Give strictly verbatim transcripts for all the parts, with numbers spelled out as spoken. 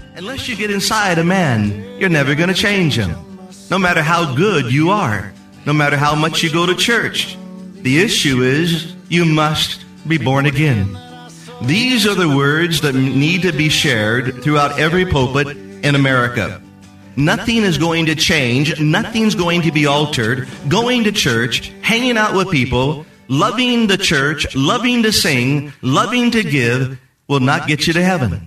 Unless you get inside a man, you're never going to change him. No matter how good you are, no matter how much you go to church, the issue is you must be born again. These are the words that need to be shared throughout every pulpit in America. Nothing is going to change. Nothing's going to be altered. Going to church, hanging out with people, loving the church, loving to sing, loving to give will not get you to heaven.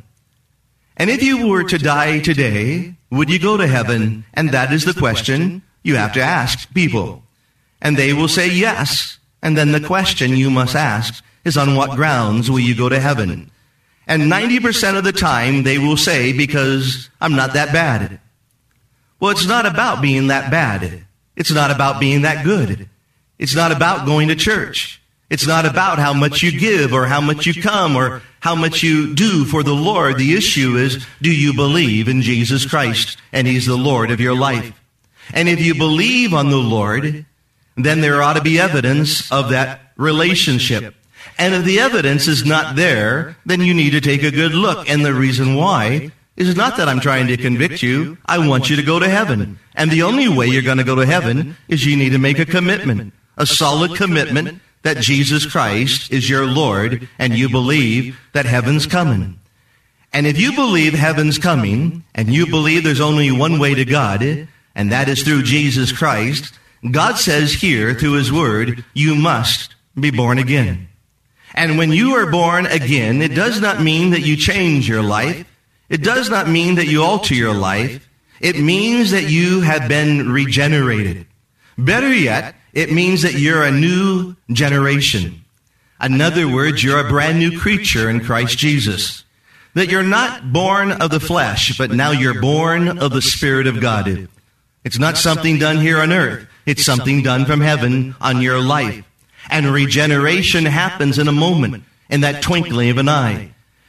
And if you were to die today, would you go to heaven? And that is the question you have to ask people. And they will say yes. And then the question you must ask is, on what grounds will you go to heaven? And ninety percent of the time they will say, because I'm not that bad. Well, it's not about being that bad. It's not about being that good. It's not about going to church. It's not about how much you give or how much you come or how much you do for the Lord. The issue is, do you believe in Jesus Christ and He's the Lord of your life? And if you believe on the Lord, then there ought to be evidence of that relationship. And if the evidence is not there, then you need to take a good look. And the reason why is not that I'm trying to convict you. I want you to go to heaven. And the only way you're going to go to heaven is you need to make a commitment, a solid commitment that Jesus Christ is your Lord, and you believe that heaven's coming. And if you believe heaven's coming, and you believe there's only one way to God, and that is through Jesus Christ, God says here through His Word, you must be born again. And when you are born again, it does not mean that you change your life. It does not mean that you alter your life. It means that you have been regenerated. Better yet, it means that you're a new generation. In other words, you're a brand new creature in Christ Jesus. That you're not born of the flesh, but now you're born of the Spirit of God. It's not something done here on earth. It's something done from heaven on your life. And regeneration happens in a moment, in that twinkling of an eye.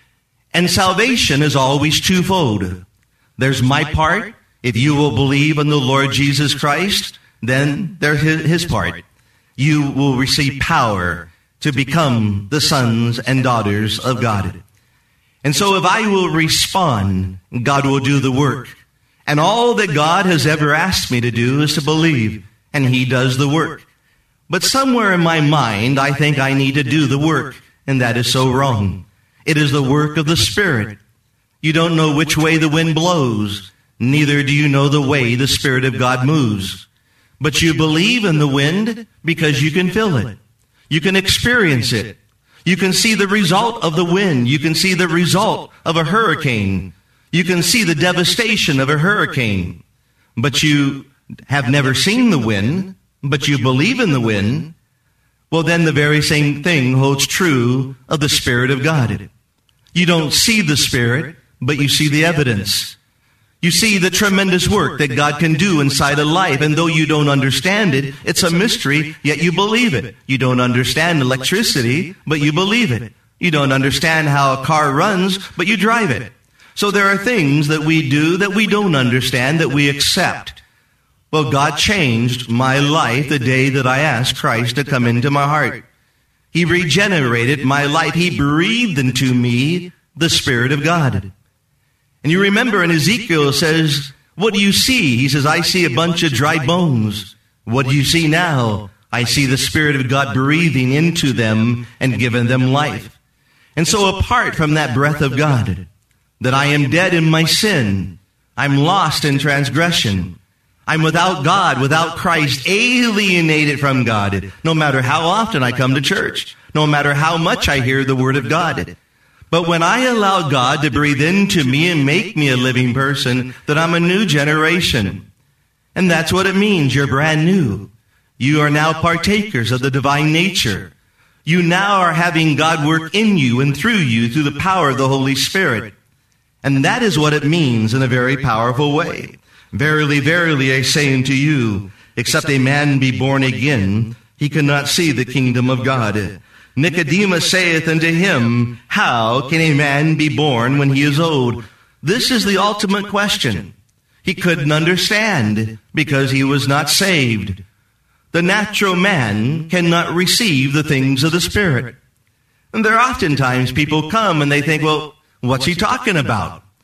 And salvation is always twofold. There's my part. If you will believe in the Lord Jesus Christ, then there's His part. You will receive power to become the sons and daughters of God. And so if I will respond, God will do the work. And all that God has ever asked me to do is to believe, and He does the work. But somewhere in my mind, I think I need to do the work, and that is so wrong. It is the work of the Spirit. You don't know which way the wind blows, neither do you know the way the Spirit of God moves. But you believe in the wind because you can feel it. You can experience it. You can see the result of the wind. You can see the result of a hurricane. You can see the devastation of a hurricane. But you have never seen the wind, but you believe in the wind. Well, then the very same thing holds true of the Spirit of God. You don't see the Spirit, but you see the evidence. You see the tremendous work that God can do inside a life, and though you don't understand it, it's a mystery, yet you believe it. You don't understand electricity, but you believe it. You don't understand how a car runs, but you drive it. So there are things that we do that we don't understand, that we accept. Well, God changed my life the day that I asked Christ to come into my heart. He regenerated my life. He breathed into me the Spirit of God. And you remember in Ezekiel, it says, what do you see? He says, I see a bunch of dry bones. What do you see now? I see the Spirit of God breathing into them and giving them life. And so apart from that breath of God, that I am dead in my sin, I'm lost in transgression, I'm without God, without Christ, alienated from God, no matter how often I come to church, no matter how much I hear the Word of God. But when I allow God to breathe into me and make me a living person, that I'm a new generation. And that's what it means. You're brand new. You are now partakers of the divine nature. You now are having God work in you and through you through the power of the Holy Spirit. And that is what it means in a very powerful way. Verily, verily, I say unto you, except a man be born again, he cannot see the kingdom of God. Nicodemus saith unto him, how can a man be born when he is old? This is the ultimate question. He couldn't understand because he was not saved. The natural man cannot receive the things of the Spirit. And there are oftentimes people come and they think, well, what's he talking about?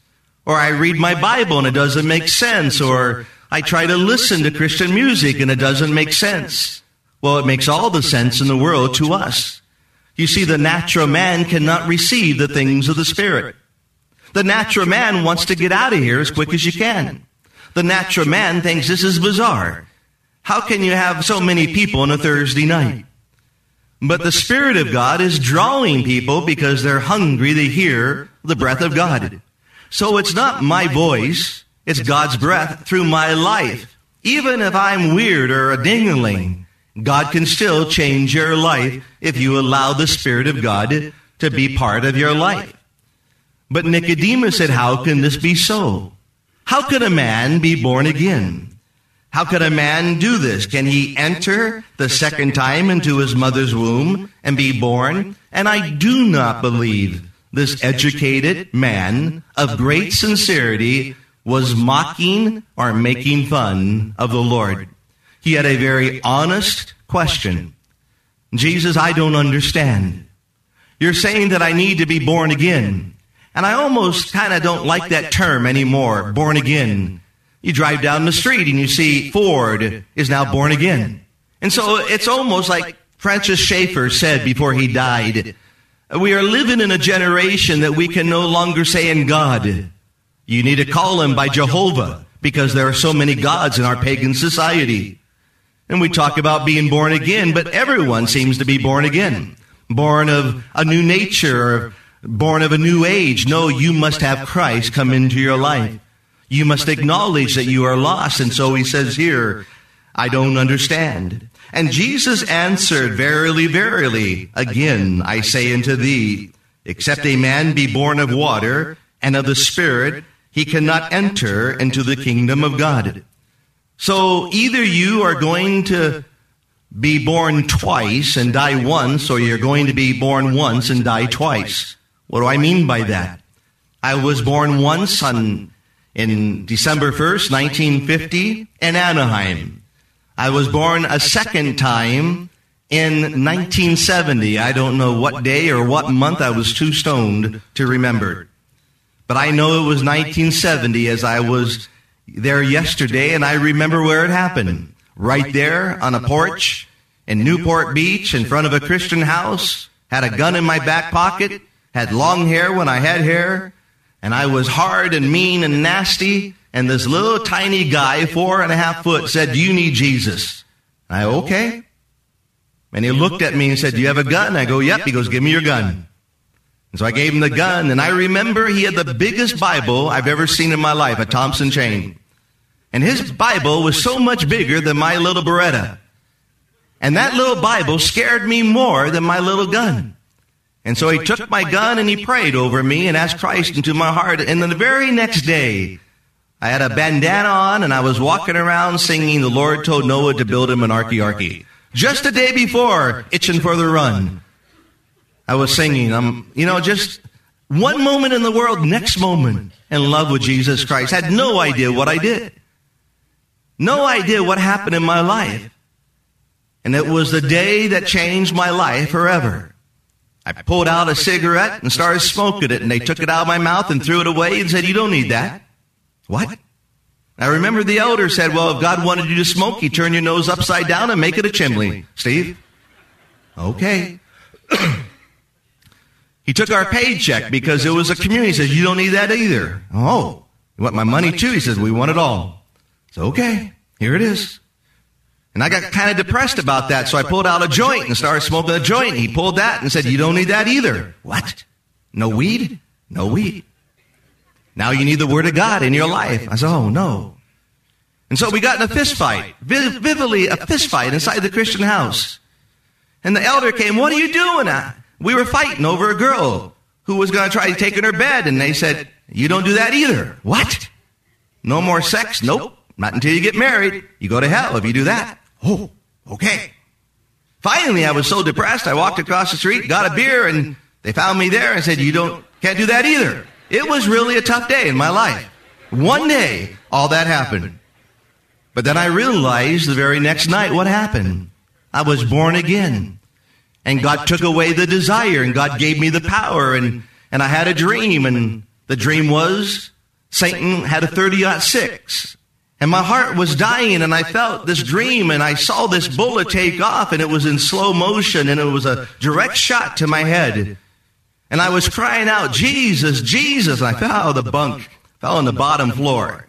Or I read my Bible and it doesn't make sense. Or I try to listen to Christian music and it doesn't make sense. Well, it makes all the sense in the world to us. You see, the natural man cannot receive the things of the Spirit. The natural man wants to get out of here as quick as you can. The natural man thinks this is bizarre. How can you have so many people on a Thursday night? But the Spirit of God is drawing people because they're hungry to hear the breath of God. So it's not my voice, it's God's breath through my life. Even if I'm weird or a ding-a-ling, God can still change your life if you allow the Spirit of God to be part of your life. But Nicodemus said, how can this be so? How can a man be born again? How can a man do this? Can he enter the second time into his mother's womb and be born? And I do not believe this educated man of great sincerity was mocking or making fun of the Lord. He had a very honest question. Jesus, I don't understand. You're saying that I need to be born again. And I almost kind of don't like that term anymore, born again. You drive down the street and you see Ford is now born again. And so it's almost like Francis Schaeffer said before he died, we are living in a generation that we can no longer say in God. You need to call him by Jehovah because there are so many gods in our pagan society. And we talk about being born again, but everyone seems to be born again. Born of a new nature, or born of a new age. No, you must have Christ come into your life. You must acknowledge that you are lost. And so he says here, I don't understand. And Jesus answered, verily, verily, again, I say unto thee, except a man be born of water and of the Spirit, he cannot enter into the kingdom of God. So either you are going to be born twice and die once, or you're going to be born once and die twice. What do I mean by that? I was born once on in December first, nineteen fifty, in Anaheim. I was born a second time in nineteen seventy. I don't know what day or what month. I was too stoned to remember. But I know it was nineteen seventy as I was there yesterday, and I remember where it happened. Right there on a porch in Newport Beach in front of a Christian house. Had a gun in my back pocket. Had long hair when I had hair. And I was hard and mean and nasty. And this little tiny guy, four and a half foot, said, do you need Jesus? I, okay. And he looked at me and said, do you have a gun? I go, yep. He goes, give me your gun. And so I gave him the gun. And I remember he had the biggest Bible I've ever seen in my life, a Thompson chain. And his Bible was so much bigger than my little Beretta. And that little Bible scared me more than my little gun. And so he took my gun and he prayed over me and asked Christ into my heart. And then the very next day, I had a bandana on and I was walking around singing, the Lord told Noah to build him an arky-arky. Just the day before, itching for the run. I was singing, um, you know, just one moment in the world, next moment in love with Jesus Christ. Had no idea what I did. No idea what happened in my life. And it was the day that changed my life forever. I pulled out a cigarette and started smoking it, and they took it out of my mouth and threw it away and said, you don't need that. What? I remember the elder said, well, if God wanted you to smoke, he'd turn your nose upside down and make it a chimney. Steve? Okay. He took our paycheck because it was a community. He says, you don't need that either. Oh, you want my money too? He says, we want it all. So, okay, here it is. And I got kind of depressed about that, so I pulled out a joint and started smoking a joint. He pulled that and said, you don't need that either. What? No weed? No weed. Now you need the Word of God in your life. I said, oh, no. And so we got in a fist fight, vividly a fist fight inside the Christian house. And the elder came, what are you doing? We were fighting over a girl who was going to try to take in her bed, and they said, you don't do that either. What? No more sex? Nope. Not until you get married. You go to hell if you do that. Oh, okay. Finally, I was so depressed, I walked across the street, got a beer, and they found me there and said, you don't, can't do that either. It was really a tough day in my life. One day, all that happened. But then I realized the very next night what happened. I was born again. And God took away the desire, and God gave me the power, and, and I had a dream, and the dream was Satan had a thirty aught six. And my heart was dying, and I felt this dream, and I saw this bullet take off, and it was in slow motion, and it was a direct shot to my head. And I was crying out, Jesus, Jesus, and I fell out of the bunk, fell on the bottom floor.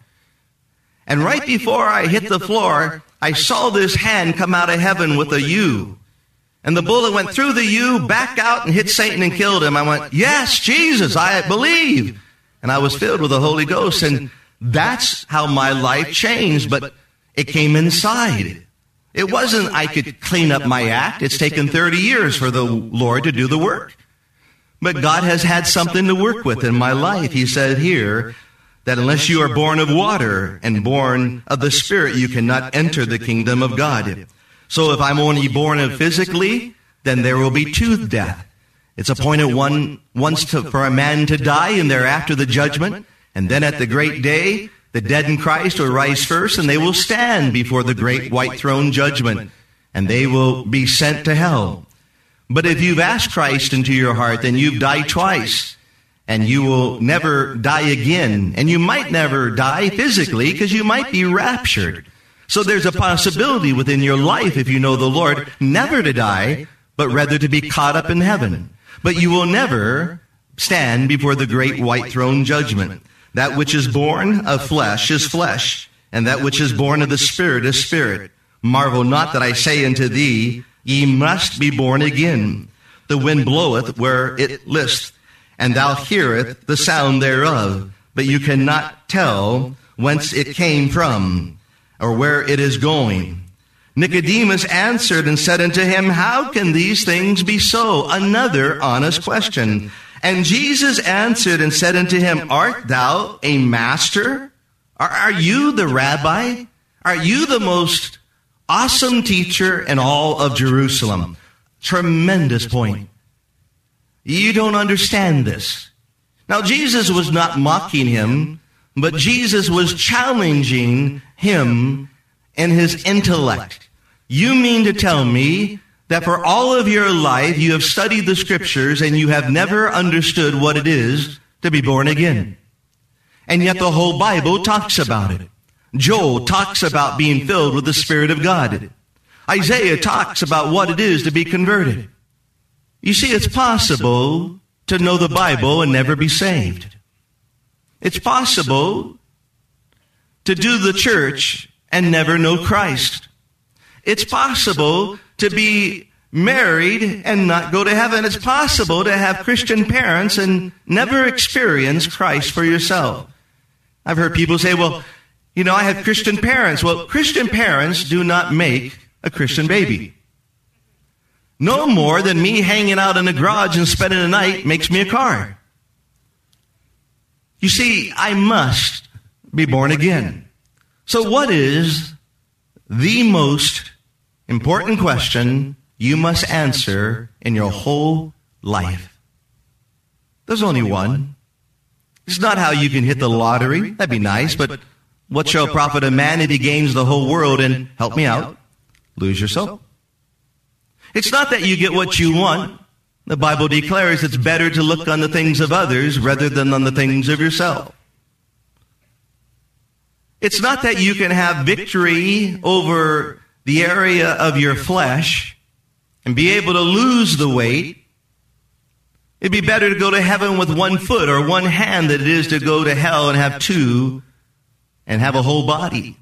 And right before I hit the floor, I saw this hand come out of heaven with a U. And the bullet went through the U, back out, and hit Satan and killed him. I went, yes, Jesus, I believe. And I was filled with the Holy Ghost, and that's how my life changed, but it came inside. It wasn't I could clean up my act. It's taken thirty years for the Lord to do the work. But God has had something to work with in my life. He said here that unless you are born of water and born of the Spirit, you cannot enter the kingdom of God. So if I'm only born of physically, then there will be tooth death. It's appointed one once to, for a man to die, and thereafter the judgment. And then at the great day, the dead in Christ will rise first, and they will stand before the great white throne judgment, and they will be sent to hell. But if you've asked Christ into your heart, then you've died twice, and you will never die again. And you might never die physically, because you might be raptured. So there's a possibility within your life, if you know the Lord, never to die, but rather to be caught up in heaven. But you will never stand before the great white throne judgment. That which is born of flesh is flesh, and that which is born of the Spirit is spirit. Marvel not that I say unto thee, ye must be born again. The wind bloweth where it listeth, and thou hearest the sound thereof, but you cannot tell whence it came from, or where it is going. Nicodemus answered and said unto him, how can these things be so? Another honest question. And Jesus answered and said unto him, art thou a master? Are, are you the rabbi? Are you the most awesome teacher in all of Jerusalem? Tremendous point. You don't understand this. Now, Jesus was not mocking him, but Jesus was challenging him in his intellect. You mean to tell me that for all of your life you have studied the Scriptures and you have never understood what it is to be born again? And yet the whole Bible talks about it. Joel talks about being filled with the Spirit of God. Isaiah talks about what it is to be converted. You see, it's possible to know the Bible and never be saved. It's possible to do the church and never know Christ. It's possible to be married and not go to heaven. It's possible to have Christian parents and never experience Christ for yourself. I've heard people say, well, you know, I have Christian parents. Well, Christian parents do not make a Christian baby. No more than me hanging out in the garage and spending the night makes me a car. You see, I must be born again. So what is the most important question you must answer in your whole life? There's only one. It's not how you can hit the lottery. That'd be nice, but what shall profit a man if he gains the whole world and, help me out, lose your soul? It's not that you get what you want. The Bible declares it's better to look on the things of others rather than on the things of yourself. It's not that you can have victory over the area of your flesh and be able to lose the weight. It'd be better to go to heaven with one foot or one hand than it is to go to hell and have two and have a whole body.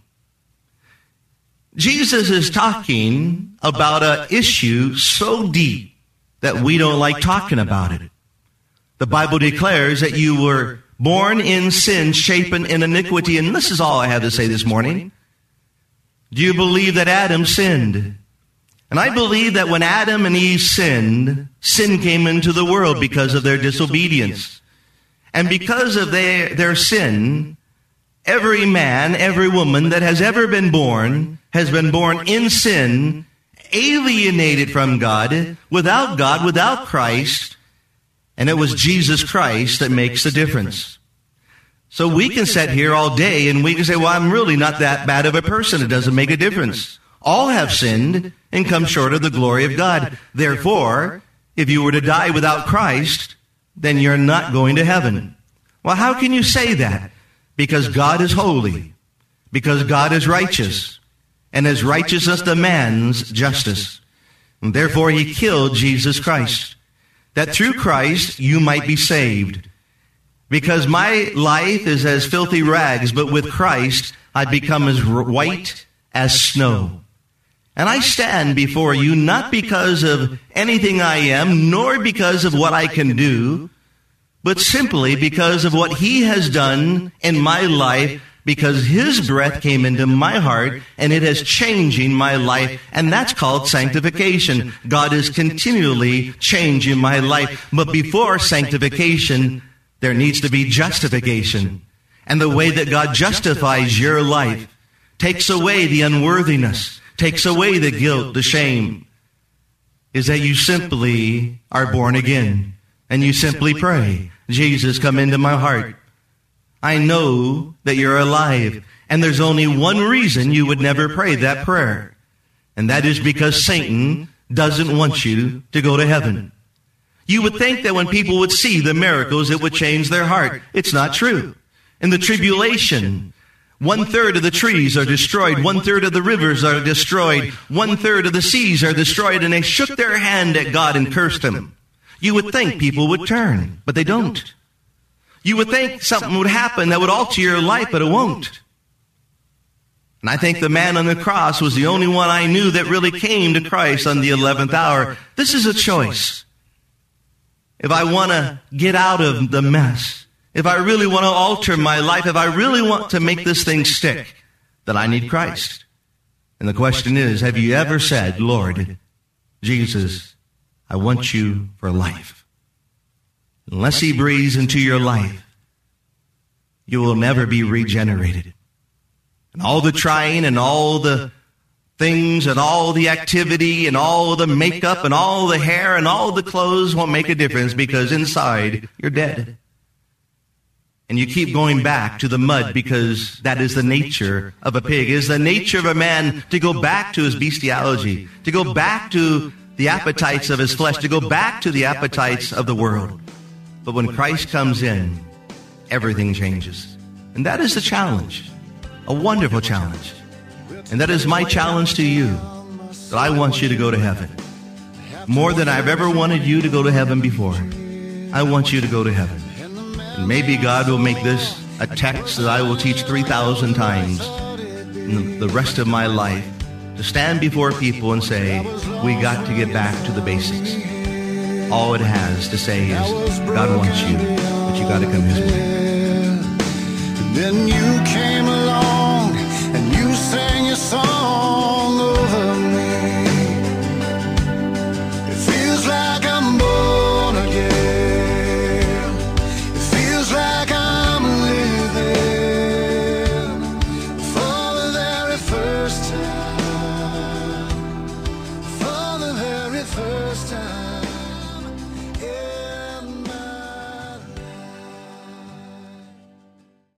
Jesus is talking about an issue so deep that we don't like talking about it. The Bible declares that you were born in sin, shapen in iniquity. And this is all I have to say this morning. Do you believe that Adam sinned? And I believe that when Adam and Eve sinned, sin came into the world because of their disobedience. And because of their, their sin, every man, every woman that has ever been born has been born in sin, alienated from God, without God, without Christ. And it was Jesus Christ that makes the difference. So we can sit here all day and we can say, well, I'm really not that bad of a person. It doesn't make a difference. All have sinned and come short of the glory of God. Therefore, if you were to die without Christ, then you're not going to heaven. Well, how can you say that? because God is holy, because God is righteous, and his righteousness demands justice. And therefore he killed Jesus Christ, that through Christ you might be saved. Because my life is as filthy rags, but with Christ I become as white as snow. And I stand before you not because of anything I am, nor because of what I can do, but simply because of what he has done in my life, because his breath came into my heart and it is changing my life. And that's called sanctification. God is continually changing my life. But before sanctification, there needs to be justification. And the way that God justifies your life takes away the unworthiness, takes away the guilt, the shame, is that you simply are born again. And you simply pray, Jesus, come into my heart. I know that you're alive. And there's only one reason you would never pray that prayer. And that is because Satan doesn't want you to go to heaven. You would think that when people would see the miracles, it would change their heart. It's not true. In the tribulation, one third of the trees are destroyed. One third of the rivers are destroyed. One third of the seas are destroyed. And they shook their hand at God and cursed him. You would think people would turn, but they don't. You would think something would happen that would alter your life, but it won't. And I think the man on the cross was the only one I knew that really came to Christ on the eleventh hour. This is a choice. If I want to get out of the mess, if I really want to alter my life, if I really want to make this thing stick, then I need Christ. And the question is, have you ever said, Lord, Jesus, I want you for life? Unless he breathes into your life, you will never be regenerated. And all the trying and all the things and all the activity and all the makeup and all the hair and all the clothes won't make a difference, because inside you're dead. And you keep going back to the mud, because that is the nature of a pig. It is the nature of a man to go back to his bestiality, to go back to the appetites of his flesh, to go back to the appetites of the world. But when Christ comes in, everything changes. And that is the challenge, a wonderful challenge. And that is my challenge to you, that I want you to go to heaven. More than I've ever wanted you to go to heaven before. I want you to go to heaven. And maybe God will make this a text that I will teach three thousand times in the rest of my life, to stand before people and say, we got to get back to the basics. All it has to say is, God wants you, but you got to come his way. Then you came along and you sang your song over me.